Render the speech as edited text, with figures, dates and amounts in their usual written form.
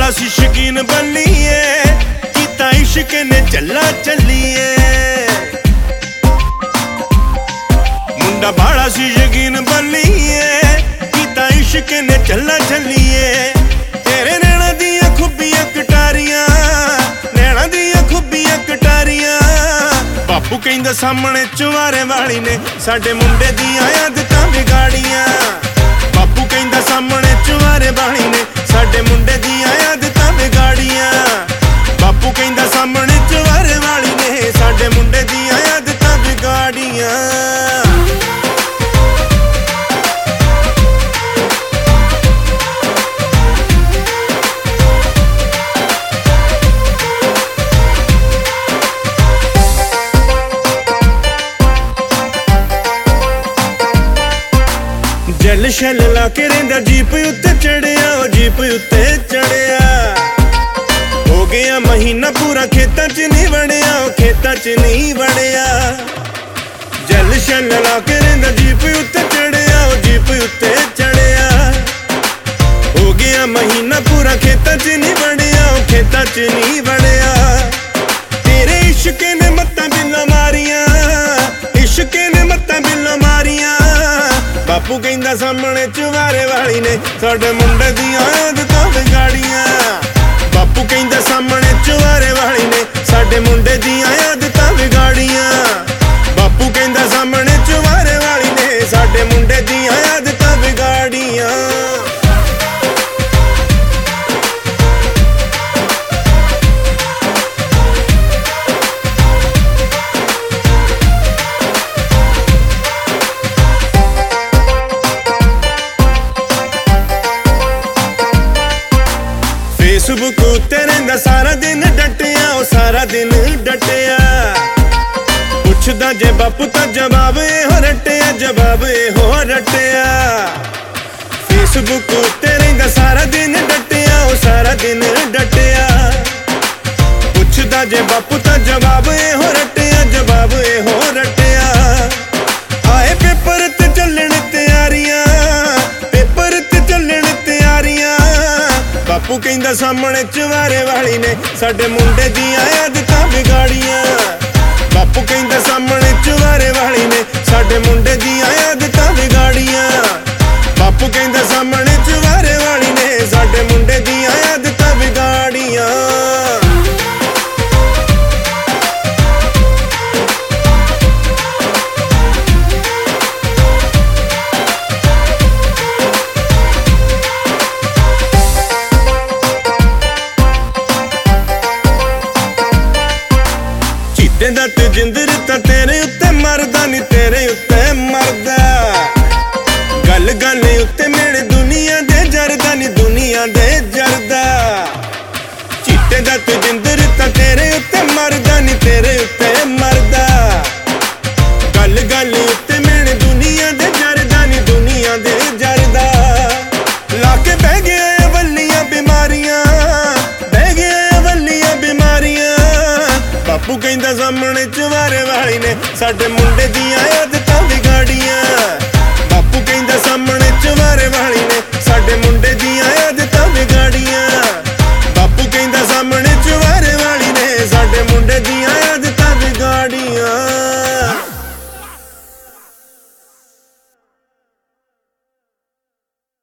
बाला सी शकीन बल्लीए कीता इश्क ने चला चलीए मुंडा बाला सी शकीन बल्लीए कीता इश्क ने चला चलीए तेरे नैना दियां खुबियां कटारियां नैना दियां खुबियां कटारियां बापू कहंदा सामने चुवारे वाली ने साडे मुंडे दियां आदतां बिगाड़ियां बापू कहंदा सामने चुवारे वाली ने साडे मुंडे दियां आदतां बिगाड़ियां बापू कहंदा सामने चुवारे वाली ने साडे मुंडे दियां आदतां बिगाड़ियां जल शल ला के रेंदा जीप उत्ते चढ़िया जीप उत्ते चढ़िया हो गया महीना पूरा खेतां च नहीं वड़िया खेतां च नहीं वड़िया जल शल ला के रेंदा जीप उत्ते चढ़िया जीप उत्ते चढ़िया हो गया महीना पूरा खेतां च नहीं वड़िया खेतां च नहीं वड़िया तेरे इश्क ने मत्तां बिल्लां मारियां इश्क ने मत्तां बिल्लां मारियां बापू कहंदा सामने चुवारे वाली ने साडे मुंडे दियां आदतां बिगाड़ियां बापू कहंदा सामने चुवारे वाली ने साडे मुंडे दियां आदतां बिगाड़ियां बापू कहंदा सामने चुवारे वाली ने साडे मुंडे दियां आदतां बिगाड़ियां फेसबुक उत्ते रहिंदा सारा दिन डटिया सारा दिन डटिया पुछदा जे बापू तां जवाब इहो रटिया जवाब इहो रटिया फेसबुक उत्ते रहिंदा सारा दिन डटिया सारा दिन डटिया पुछदा जे बापू तां जवाब इहो रटिया जवाब इहो रटिया आए पेपर ते चलण तैयारियां पेपर ते चलण तैयारियां बापू कहंदा सामने चुवारे वाली ने साडे मुंडे दियां आदतां बिगाड़ियां बापू कहंदा सामने चुवारे वाली ने साडे मुंडे दियां आदतां बिगाड़ियां बापू कहंदा सामने चुवारे वाली ने साडे मुंडे दियां आदतां बिगाड़ियां तेरा तजिंदर तां तेरे उत्ते मरदा नी तेरे उत्ते मरदा गल गल उत्ते मेरे दुनिया दे जरदा नी दुनिया दे जरदा चीते दा तजिंदर तां तेरे उत्ते मरदा नी तेरे उत्ते मरदा गल गल उत्ते मेरे दुनिया दे जरदा नी दुनिया दे जरदा लाके बह गए वल्लियां बीमारियां बह गए वल्लियां बीमारियां बापू कहंदा सामने चुवारे वाली ने साडे मुंडे दियां आदतां बिगाड़ियां